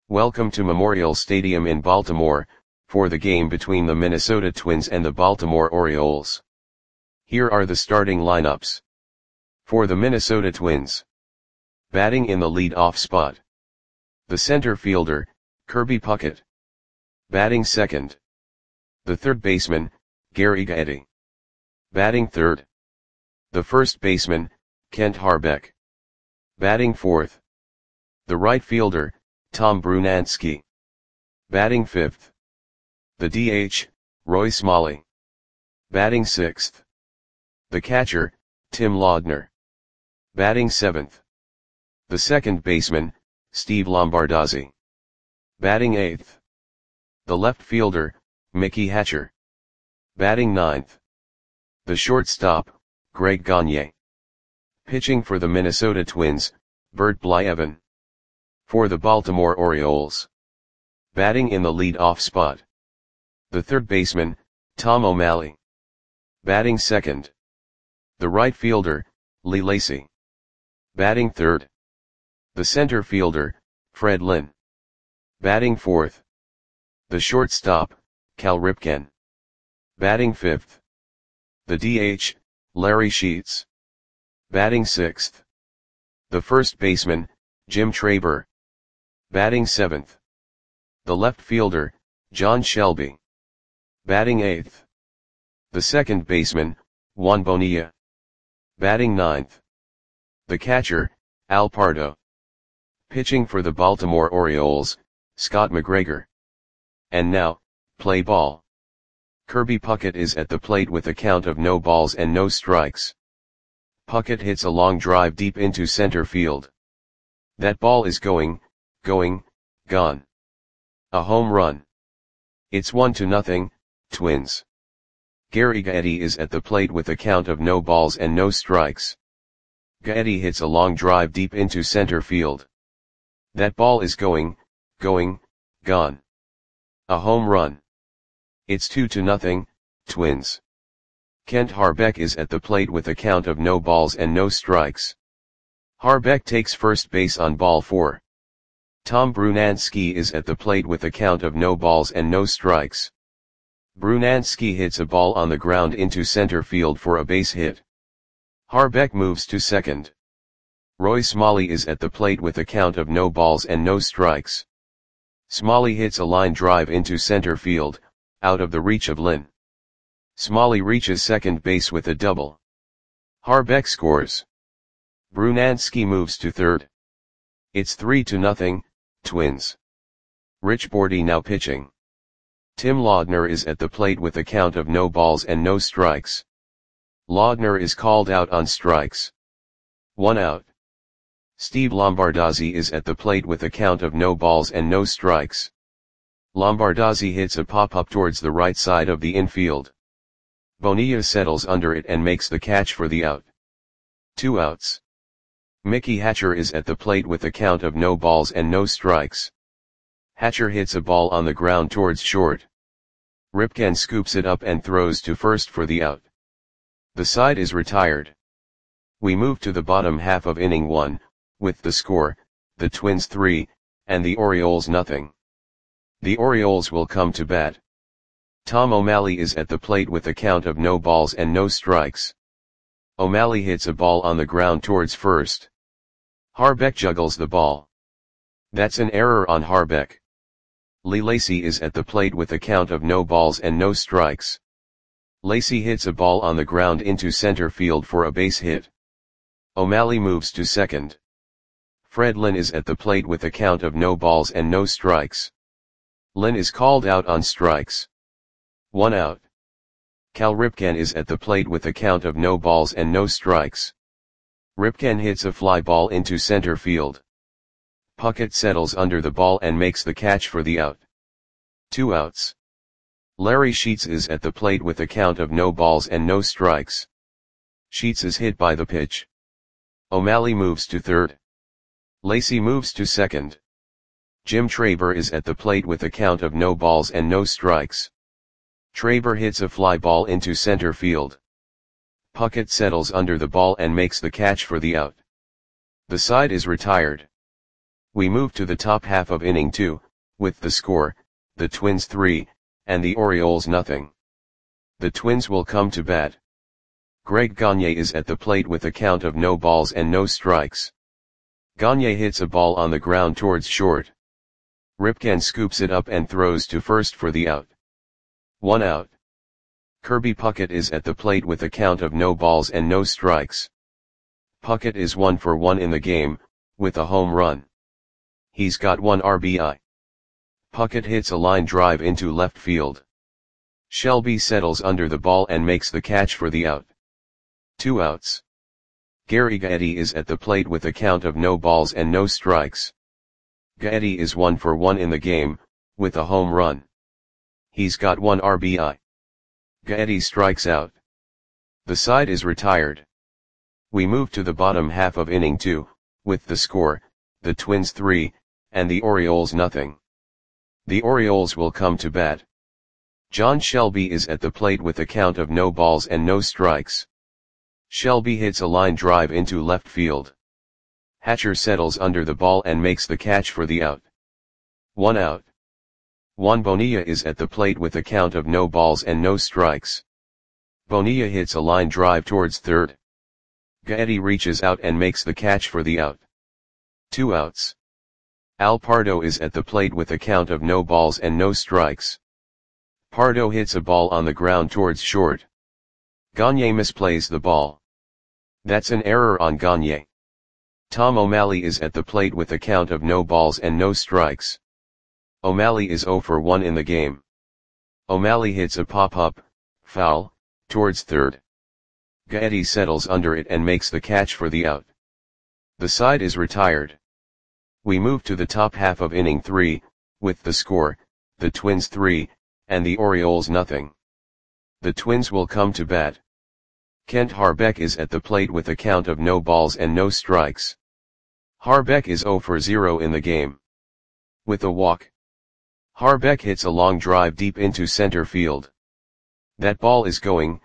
Welcome to Memorial Stadium in Baltimore, for the game between the Minnesota Twins and the Baltimore Orioles. Here are the starting lineups. For the Minnesota Twins. Batting in the lead-off spot. The center fielder, Kirby Puckett. Batting second. The third baseman, Gary Gaetti. Batting third. The first baseman, Kent Hrbek. Batting fourth. The right fielder, Tom Brunansky. Batting fifth. The DH, Roy Smalley. Batting sixth. The catcher, Tim Laudner. Batting seventh. The second baseman, Steve Lombardozzi. Batting eighth. The left fielder, Mickey Hatcher. Batting ninth. The shortstop, Greg Gagne. Pitching for the Minnesota Twins, Bert Blyleven. For the Baltimore Orioles. Batting in the lead-off spot. The third baseman, Tom O'Malley. Batting second. The right fielder, Lee Lacy. Batting third. The center fielder, Fred Lynn. Batting fourth. The shortstop, Cal Ripken. Batting fifth. The DH, Larry Sheets. Batting sixth. The first baseman, Jim Traber. Batting seventh. The left fielder, John Shelby. Batting eighth. The second baseman, Juan Bonilla. Batting ninth. The catcher, Al Pardo. Pitching for the Baltimore Orioles, Scott McGregor. And now, play ball. Kirby Puckett is at the plate with a count of no balls and no strikes. Puckett hits a long drive deep into center field. That ball is going, gone. A home run. It's 1-0, Twins. Gary Gaetti is at the plate with a count of no balls and no strikes. Gaetti hits a long drive deep into center field. That ball is going, gone. A home run. It's 2-0, Twins. Kent Hrbek is at the plate with a count of no balls and no strikes. Hrbek takes first base on ball 4. Tom Brunansky is at the plate with a count of no balls and no strikes. Brunansky hits a ball on the ground into center field for a base hit. Hrbek moves to second. Roy Smalley is at the plate with a count of no balls and no strikes. Smalley hits a line drive into center field, out of the reach of Lynn. Smalley reaches second base with a double. Hrbek scores. Brunansky moves to third. It's 3-0, Twins. Rich Bordy now pitching. Tim Laudner is at the plate with a count of no balls and no strikes. Laudner is called out on strikes. 1 out. Steve Lombardozzi is at the plate with a count of no balls and no strikes. Lombardozzi hits a pop-up towards the right side of the infield. Bonilla settles under it and makes the catch for the out. 2 outs. Mickey Hatcher is at the plate with a count of no balls and no strikes. Hatcher hits a ball on the ground towards short. Ripken scoops it up and throws to first for the out. The side is retired. We move to the bottom half of inning 1, with the score, the Twins 3, and the Orioles nothing. The Orioles will come to bat. Tom O'Malley is at the plate with a count of no balls and no strikes. O'Malley hits a ball on the ground towards first. Hrbek juggles the ball. That's an error on Hrbek. Lee Lacy is at the plate with a count of no balls and no strikes. Lacy hits a ball on the ground into center field for a base hit. O'Malley moves to second. Fred Lynn is at the plate with a count of no balls and no strikes. Lynn is called out on strikes. 1 out. Cal Ripken is at the plate with a count of no balls and no strikes. Ripken hits a fly ball into center field. Puckett settles under the ball and makes the catch for the out. 2 outs. Larry Sheets is at the plate with a count of no balls and no strikes. Sheets is hit by the pitch. O'Malley moves to third. Lacy moves to second. Jim Traber is at the plate with a count of no balls and no strikes. Traber hits a fly ball into center field. Puckett settles under the ball and makes the catch for the out. The side is retired. We move to the top half of inning 2, with the score, the Twins 3, and the Orioles nothing. The Twins will come to bat. Greg Gagne is at the plate with a count of no balls and no strikes. Gagne hits a ball on the ground towards short. Ripken scoops it up and throws to first for the out. 1 out. Kirby Puckett is at the plate with a count of no balls and no strikes. Puckett is 1 for 1 in the game, with a home run. He's got 1 RBI. Puckett hits a line drive into left field. Shelby settles under the ball and makes the catch for the out. 2 outs. Gary Gaetti is at the plate with a count of no balls and no strikes. Gaetti is 1 for 1 in the game, with a home run. He's got 1 RBI. Gaetti strikes out. The side is retired. We move to the bottom half of inning 2, with the score, the Twins 3, and the Orioles nothing. The Orioles will come to bat. John Shelby is at the plate with a count of no balls and no strikes. Shelby hits a line drive into left field. Hatcher settles under the ball and makes the catch for the out. 1 out. Juan Bonilla is at the plate with a count of no balls and no strikes. Bonilla hits a line drive towards third. Gaetti reaches out and makes the catch for the out. 2 outs. Al Pardo is at the plate with a count of no balls and no strikes. Pardo hits a ball on the ground towards short. Gagne misplays the ball. That's an error on Gagne. Tom O'Malley is at the plate with a count of no balls and no strikes. O'Malley is 0 for 1 in the game. O'Malley hits a pop-up, foul, towards third. Gaetti settles under it and makes the catch for the out. The side is retired. We move to the top half of inning 3, with the score, the Twins 3, and the Orioles nothing. The Twins will come to bat. Kent Harbeck is at the plate with a count of no balls and no strikes. Harbeck is 0 for 0 in the game. With a walk. Harbeck hits a long drive deep into center field. That ball is gone.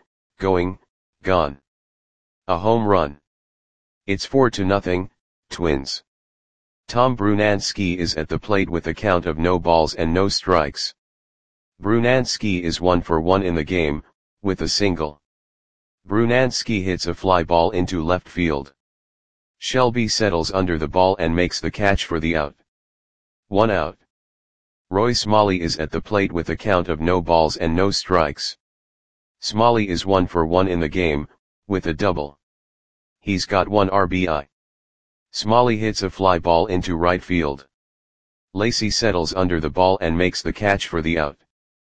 A home run. It's 4-0, Twins. Tom Brunansky is at the plate with a count of no balls and no strikes. Brunansky is 1 for 1 in the game, with a single. Brunansky hits a fly ball into left field. Shelby settles under the ball and makes the catch for the out. 1 out. Roy Smalley is at the plate with a count of no balls and no strikes. Smalley is 1 for 1 in the game, with a double. He's got 1 RBI. Smalley hits a fly ball into right field. Lacey settles under the ball and makes the catch for the out.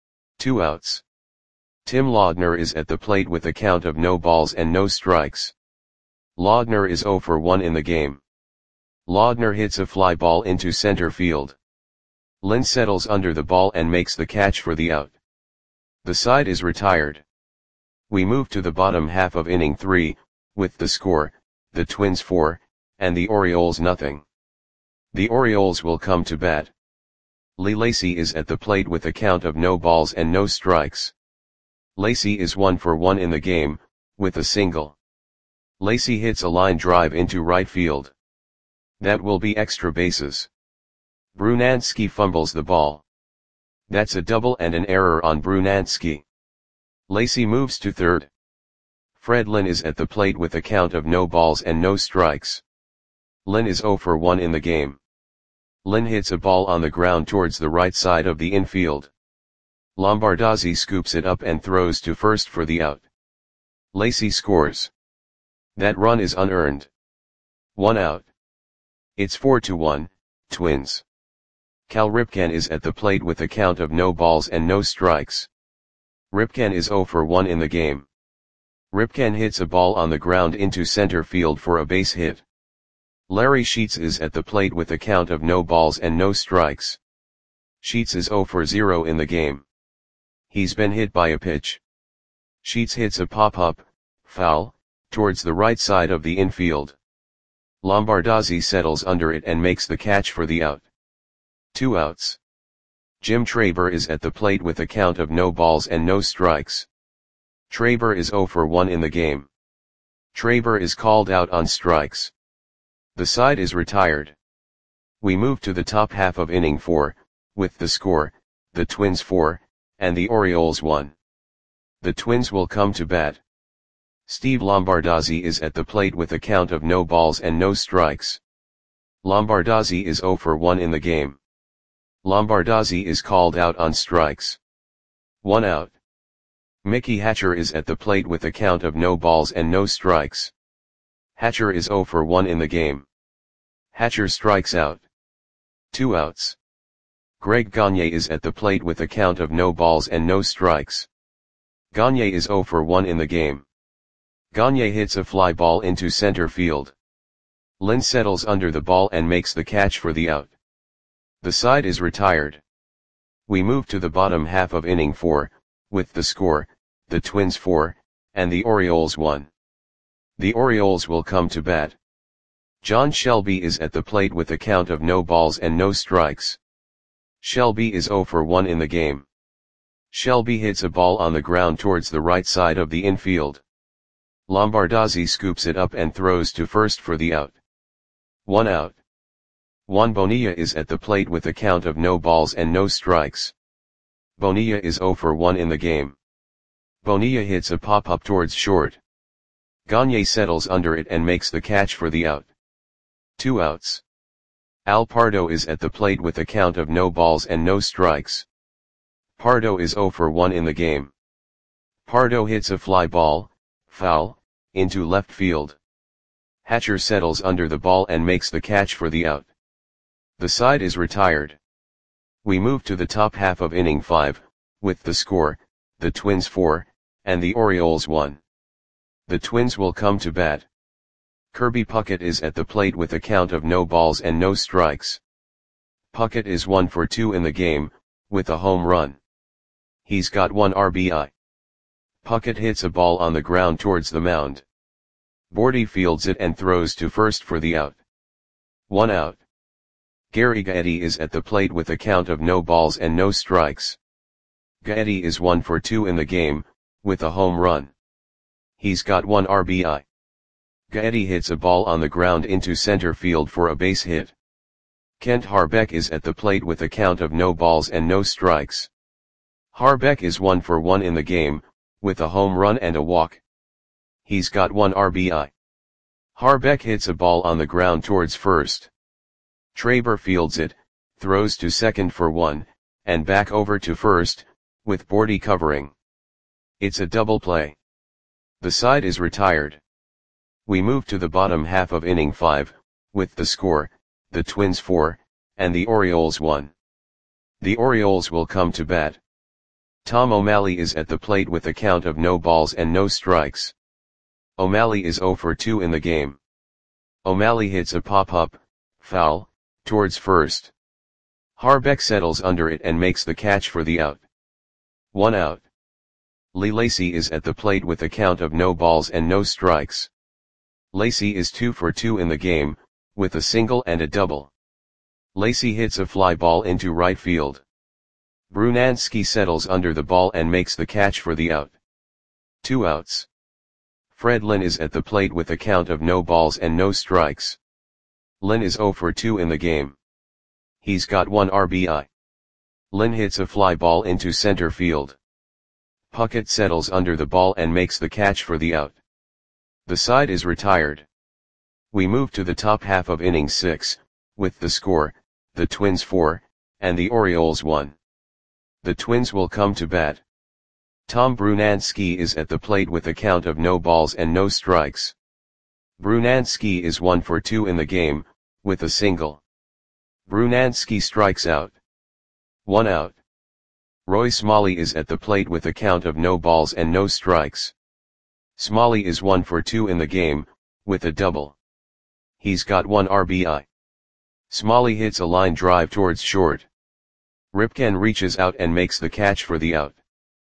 2 outs. Tim Laudner is at the plate with a count of no balls and no strikes. Laudner is 0 for 1 in the game. Laudner hits a fly ball into center field. Lynn settles under the ball and makes the catch for the out. The side is retired. We move to the bottom half of inning 3, with the score, the Twins 4, and the Orioles nothing. The Orioles will come to bat. Lee Lacey is at the plate with a count of no balls and no strikes. Lacey is 1 for 1 in the game, with a single. Lacey hits a line drive into right field. That will be extra bases. Brunansky fumbles the ball. That's a double and an error on Brunansky. Lacey moves to third. Fred Lynn is at the plate with a count of no balls and no strikes. Lynn is 0 for 1 in the game. Lynn hits a ball on the ground towards the right side of the infield. Lombardozzi scoops it up and throws to first for the out. Lacey scores. That run is unearned. 1 out. It's 4-1, Twins. Cal Ripken is at the plate with a count of no balls and no strikes. Ripken is 0 for 1 in the game. Ripken hits a ball on the ground into center field for a base hit. Larry Sheets is at the plate with a count of no balls and no strikes. Sheets is 0 for 0 in the game. He's been hit by a pitch. Sheets hits a pop-up, foul, towards the right side of the infield. Lombardozzi settles under it and makes the catch for the out. 2 outs. Jim Traber is at the plate with a count of no balls and no strikes. Traber is 0 for 1 in the game. Traber is called out on strikes. The side is retired. We move to the top half of inning 4, with the score, the Twins 4, and the Orioles 1. The Twins will come to bat. Steve Lombardozzi is at the plate with a count of no balls and no strikes. Lombardozzi is 0 for 1 in the game. Lombardozzi is called out on strikes. 1 out. Mickey Hatcher is at the plate with a count of no balls and no strikes. Hatcher is 0 for 1 in the game. Hatcher strikes out. 2 outs. Greg Gagne is at the plate with a count of no balls and no strikes. Gagne is 0 for 1 in the game. Gagne hits a fly ball into center field. Lynn settles under the ball and makes the catch for the out. The side is retired. We move to the bottom half of inning 4, with the score, the Twins 4, and the Orioles 1. The Orioles will come to bat. John Shelby is at the plate with a count of no balls and no strikes. Shelby is 0 for 1 in the game. Shelby hits a ball on the ground towards the right side of the infield. Lombardozzi scoops it up and throws to first for the out. 1 out. Juan Bonilla is at the plate with a count of no balls and no strikes. Bonilla is 0 for 1 in the game. Bonilla hits a pop-up towards short. Gagne settles under it and makes the catch for the out. 2 outs. Al Pardo is at the plate with a count of no balls and no strikes. Pardo is 0 for 1 in the game. Pardo hits a fly ball, foul, into left field. Hatcher settles under the ball and makes the catch for the out. The side is retired. We move to the top half of inning 5, with the score, the Twins 4, and the Orioles 1. The Twins will come to bat. Kirby Puckett is at the plate with a count of no balls and no strikes. Puckett is 1 for 2 in the game, with a home run. He's got 1 RBI. Puckett hits a ball on the ground towards the mound. Bordy fields it and throws to first for the out. 1 out. Gary Gaetti is at the plate with a count of no balls and no strikes. Gaetti is 1 for 2 in the game, with a home run. He's got 1 RBI. Gaetti hits a ball on the ground into center field for a base hit. Kent Harbeck is at the plate with a count of no balls and no strikes. Harbeck is 1 for 1 in the game, with a home run and a walk. He's got 1 RBI. Harbeck hits a ball on the ground towards first. Traber fields it, throws to second for 1, and back over to first, with Bordy covering. It's a double play. The side is retired. We move to the bottom half of inning 5, with the score, the Twins 4, and the Orioles 1. The Orioles will come to bat. Tom O'Malley is at the plate with a count of no balls and no strikes. O'Malley is 0 for 2 in the game. O'Malley hits a pop-up, foul, towards first. Harbeck settles under it and makes the catch for the out. 1 out. Lee Lacy is at the plate with a count of no balls and no strikes. Lacy is 2 for 2 in the game, with a single and a double. Lacy hits a fly ball into right field. Brunansky settles under the ball and makes the catch for the out. 2 outs. Fred Lynn is at the plate with a count of no balls and no strikes. Lynn is 0 for 2 in the game. He's got 1 RBI. Lynn hits a fly ball into center field. Puckett settles under the ball and makes the catch for the out. The side is retired. We move to the top half of inning 6, with the score, the Twins 4, and the Orioles 1. The Twins will come to bat. Tom Brunansky is at the plate with a count of no balls and no strikes. Brunansky is 1 for 2 in the game, with a single. Brunansky strikes out. 1 out. Roy Smalley is at the plate with a count of no balls and no strikes. Smalley is 1 for 2 in the game, with a double. He's got 1 RBI. Smalley hits a line drive towards short. Ripken reaches out and makes the catch for the out.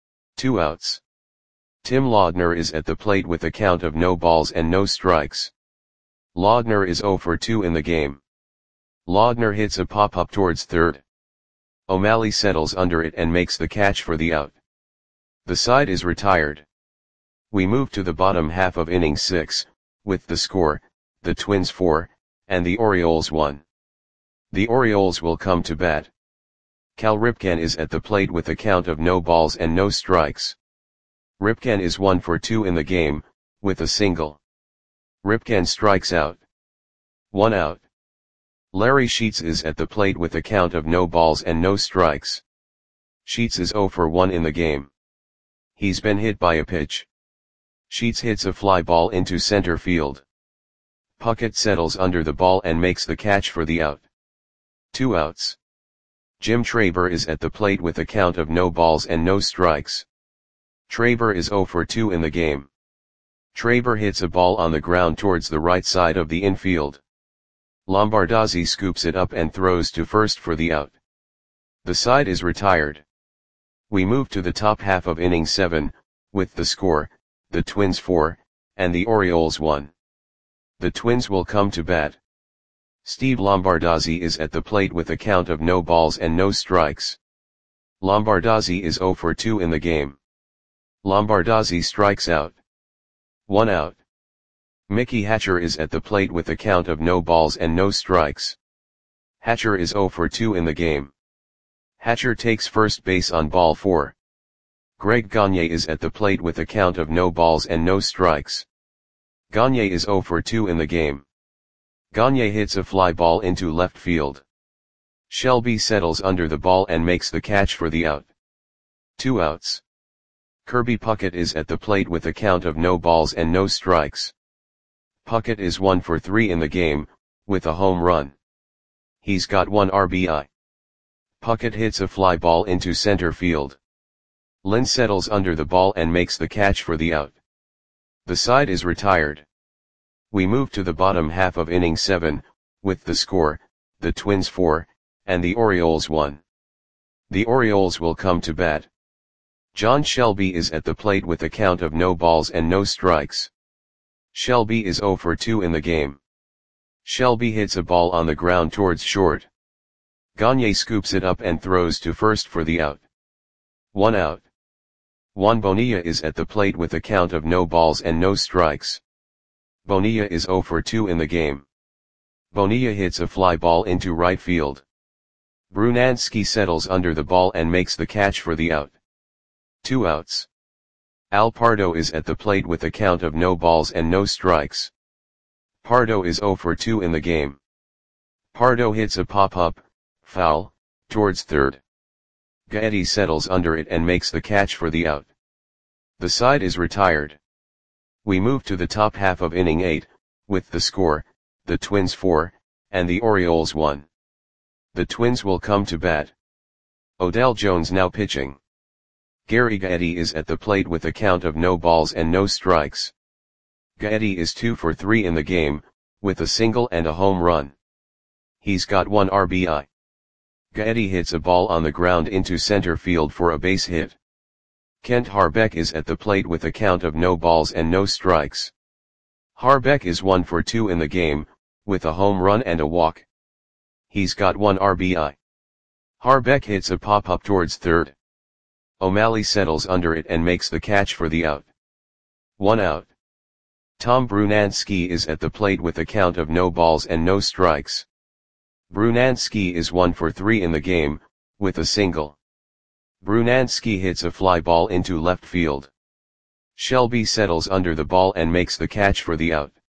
2 outs. Tim Laudner is at the plate with a count of no balls and no strikes. Laudner is 0 for 2 in the game. Laudner hits a pop-up towards third. O'Malley settles under it and makes the catch for the out. The side is retired. We move to the bottom half of inning 6, with the score, the Twins 4, and the Orioles 1. The Orioles will come to bat. Cal Ripken is at the plate with a count of no balls and no strikes. Ripken is 1 for 2 in the game, with a single. Ripken strikes out. 1 out. Larry Sheets is at the plate with a count of no balls and no strikes. Sheets is 0 for 1 in the game. He's been hit by a pitch. Sheets hits a fly ball into center field. Puckett settles under the ball and makes the catch for the out. 2 outs. Jim Traber is at the plate with a count of no balls and no strikes. Traber is 0 for 2 in the game. Traber hits a ball on the ground towards the right side of the infield. Lombardozzi scoops it up and throws to first for the out. The side is retired. We move to the top half of inning 7, with the score, the Twins 4, and the Orioles 1. The Twins will come to bat. Steve Lombardozzi is at the plate with a count of no balls and no strikes. Lombardozzi is 0 for 2 in the game. Lombardozzi strikes out. 1 out. Mickey Hatcher is at the plate with a count of no balls and no strikes. Hatcher is 0 for 2 in the game. Hatcher takes first base on ball 4. Greg Gagne is at the plate with a count of no balls and no strikes. Gagne is 0 for 2 in the game. Gagne hits a fly ball into left field. Shelby settles under the ball and makes the catch for the out. 2 outs. Kirby Puckett is at the plate with a count of no balls and no strikes. Puckett is 1 for 3 in the game, with a home run. He's got 1 RBI. Puckett hits a fly ball into center field. Lynn settles under the ball and makes the catch for the out. The side is retired. We move to the bottom half of inning 7, with the score, the Twins 4, and the Orioles 1. The Orioles will come to bat. John Shelby is at the plate with a count of no balls and no strikes. Shelby is 0 for 2 in the game. Shelby hits a ball on the ground towards short. Gagne scoops it up and throws to first for the out. 1 out. Juan Bonilla is at the plate with a count of no balls and no strikes. Bonilla is 0 for 2 in the game. Bonilla hits a fly ball into right field. Brunansky settles under the ball and makes the catch for the out. 2 outs. Al Pardo is at the plate with a count of no balls and no strikes. Pardo is 0 for 2 in the game. Pardo hits a pop-up, foul, towards third. Gaetti settles under it and makes the catch for the out. The side is retired. We move to the top half of inning 8, with the score, the Twins 4, and the Orioles 1. The Twins will come to bat. Odell Jones now pitching. Gary Gaetti is at the plate with a count of no balls and no strikes. Gaetti is 2 for 3 in the game, with a single and a home run. He's got 1 RBI. Gaetti hits a ball on the ground into center field for a base hit. Kent Harbeck is at the plate with a count of no balls and no strikes. Harbeck is 1 for 2 in the game, with a home run and a walk. He's got 1 RBI. Harbeck hits a pop-up towards third. O'Malley settles under it and makes the catch for the out. 1 out. Tom Brunansky is at the plate with a count of no balls and no strikes. Brunansky is 1 for 3 in the game, with a single. Brunansky hits a fly ball into left field. Shelby settles under the ball and makes the catch for the out.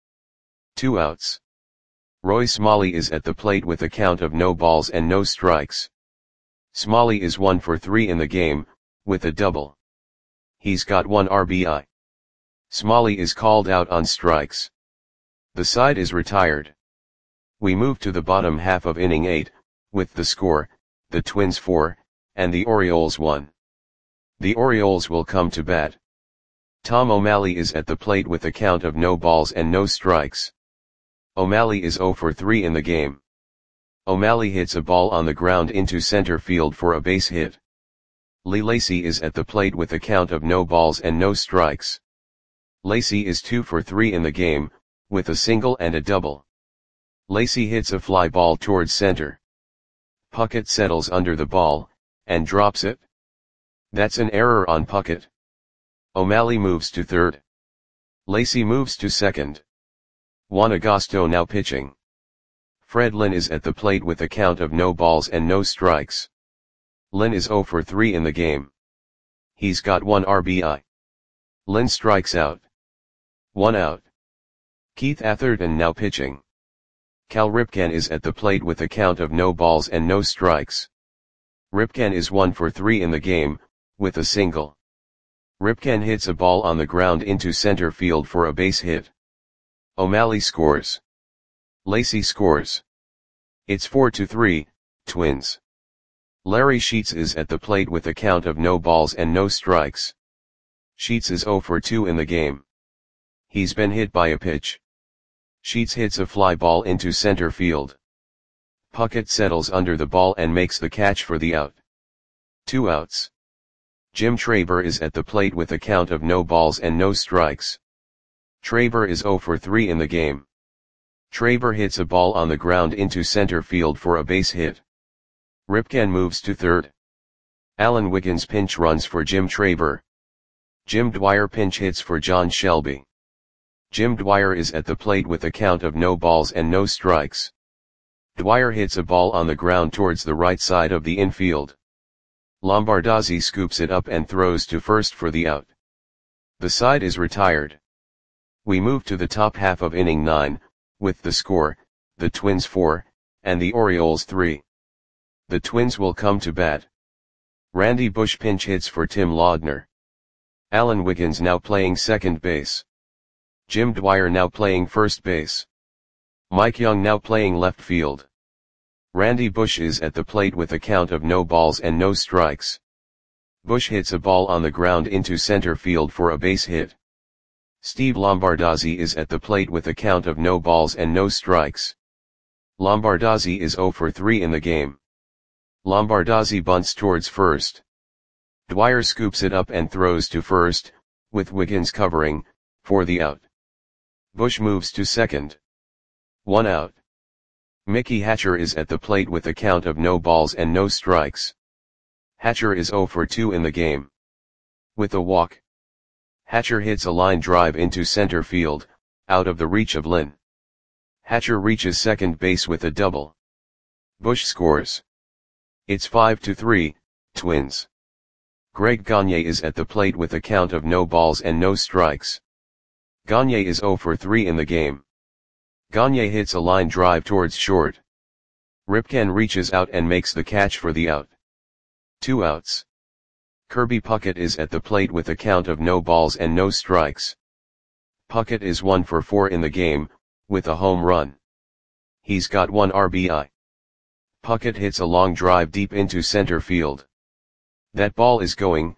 2 outs. Roy Smalley is at the plate with a count of no balls and no strikes. Smalley is 1 for 3 in the game, with a double. He's got 1 RBI. Smalley is called out on strikes. The side is retired. We move to the bottom half of inning 8, with the score, the Twins 4, and the Orioles 1. The Orioles will come to bat. Tom O'Malley is at the plate with a count of no balls and no strikes. O'Malley is 0 for 3 in the game. O'Malley hits a ball on the ground into center field for a base hit. Lee Lacy is at the plate with a count of no balls and no strikes. Lacy is 2 for 3 in the game, with a single and a double. Lacy hits a fly ball towards center. Puckett settles under the ball, and drops it. That's an error on Puckett. O'Malley moves to third. Lacy moves to second. Juan Agosto now pitching. Fred Lynn is at the plate with a count of no balls and no strikes. Lynn is 0 for 3 in the game. He's got 1 RBI. Lynn strikes out. 1 out. Keith Atherton now pitching. Cal Ripken is at the plate with a count of no balls and no strikes. Ripken is 1 for 3 in the game, with a single. Ripken hits a ball on the ground into center field for a base hit. O'Malley scores. Lacy scores. It's 4-3, Twins. Larry Sheets is at the plate with a count of no balls and no strikes. Sheets is 0 for 2 in the game. He's been hit by a pitch. Sheets hits a fly ball into center field. Puckett settles under the ball and makes the catch for the out. 2 outs. Jim Traber is at the plate with a count of no balls and no strikes. Traber is 0 for 3 in the game. Traber hits a ball on the ground into center field for a base hit. Ripken moves to third. Alan Wiggins pinch runs for Jim Traber. Jim Dwyer pinch hits for John Shelby. Jim Dwyer is at the plate with a count of no balls and no strikes. Dwyer hits a ball on the ground towards the right side of the infield. Lombardozzi scoops it up and throws to first for the out. The side is retired. We move to the top half of inning 9, with the score, the Twins 4, and the Orioles 3. The Twins will come to bat. Randy Bush pinch hits for Tim Laudner. Alan Wiggins now playing second base. Jim Dwyer now playing first base. Mike Young now playing left field. Randy Bush is at the plate with a count of no balls and no strikes. Bush hits a ball on the ground into center field for a base hit. Steve Lombardozzi is at the plate with a count of no balls and no strikes. Lombardozzi is 0 for 3 in the game. Lombardozzi bunts towards first. Dwyer scoops it up and throws to first, with Wiggins covering, for the out. Bush moves to second. 1 out. Mickey Hatcher is at the plate with a count of no balls and no strikes. Hatcher is 0 for 2 in the game. With a walk. Hatcher hits a line drive into center field, out of the reach of Lynn. Hatcher reaches second base with a double. Bush scores. It's 5-3, Twins. Greg Gagne is at the plate with a count of no balls and no strikes. Gagne is 0 for 3 in the game. Gagne hits a line drive towards short. Ripken reaches out and makes the catch for the out. 2 outs. Kirby Puckett is at the plate with a count of no balls and no strikes. Puckett is 1 for 4 in the game, with a home run. He's got 1 RBI. Puckett hits a long drive deep into center field. That ball is gone.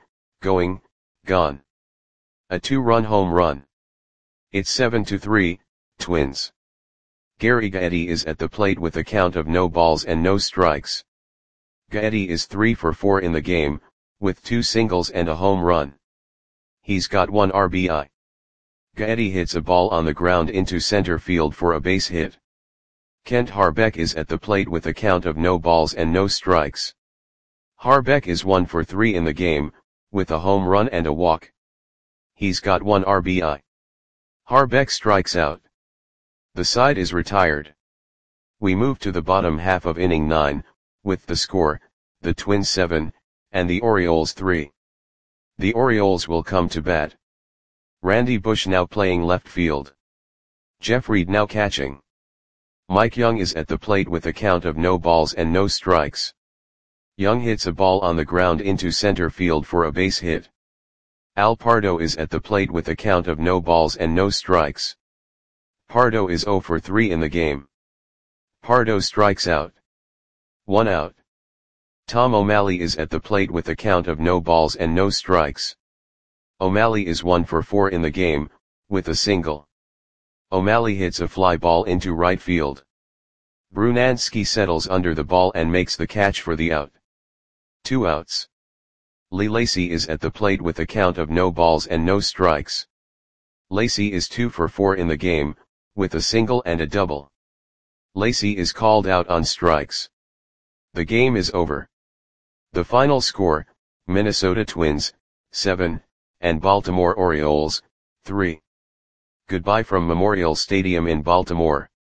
A 2-run home run. It's 7-3, Twins. Gary Gaetti is at the plate with a count of no balls and no strikes. Gaetti is 3 for 4 in the game, with 2 singles and a home run. He's got 1 RBI. Gaetti hits a ball on the ground into center field for a base hit. Kent Harbeck is at the plate with a count of no balls and no strikes. Harbeck is 1 for 3 in the game, with a home run and a walk. He's got 1 RBI. Harbeck strikes out. The side is retired. We move to the bottom half of inning 9, with the score, the Twins 7, and the Orioles 3. The Orioles will come to bat. Randy Bush now playing left field. Jeff Reed now catching. Mike Young is at the plate with a count of no balls and no strikes. Young hits a ball on the ground into center field for a base hit. Al Pardo is at the plate with a count of no balls and no strikes. Pardo is 0 for 3 in the game. Pardo strikes out. 1 out. Tom O'Malley is at the plate with a count of no balls and no strikes. O'Malley is 1 for 4 in the game, with a single. O'Malley hits a fly ball into right field. Brunansky settles under the ball and makes the catch for the out. 2 outs. Lee Lacy is at the plate with a count of no balls and no strikes. Lacy is 2 for 4 in the game, with a single and a double. Lacy is called out on strikes. The game is over. The final score, Minnesota Twins, 7, and Baltimore Orioles, 3. Goodbye from Memorial Stadium in Baltimore.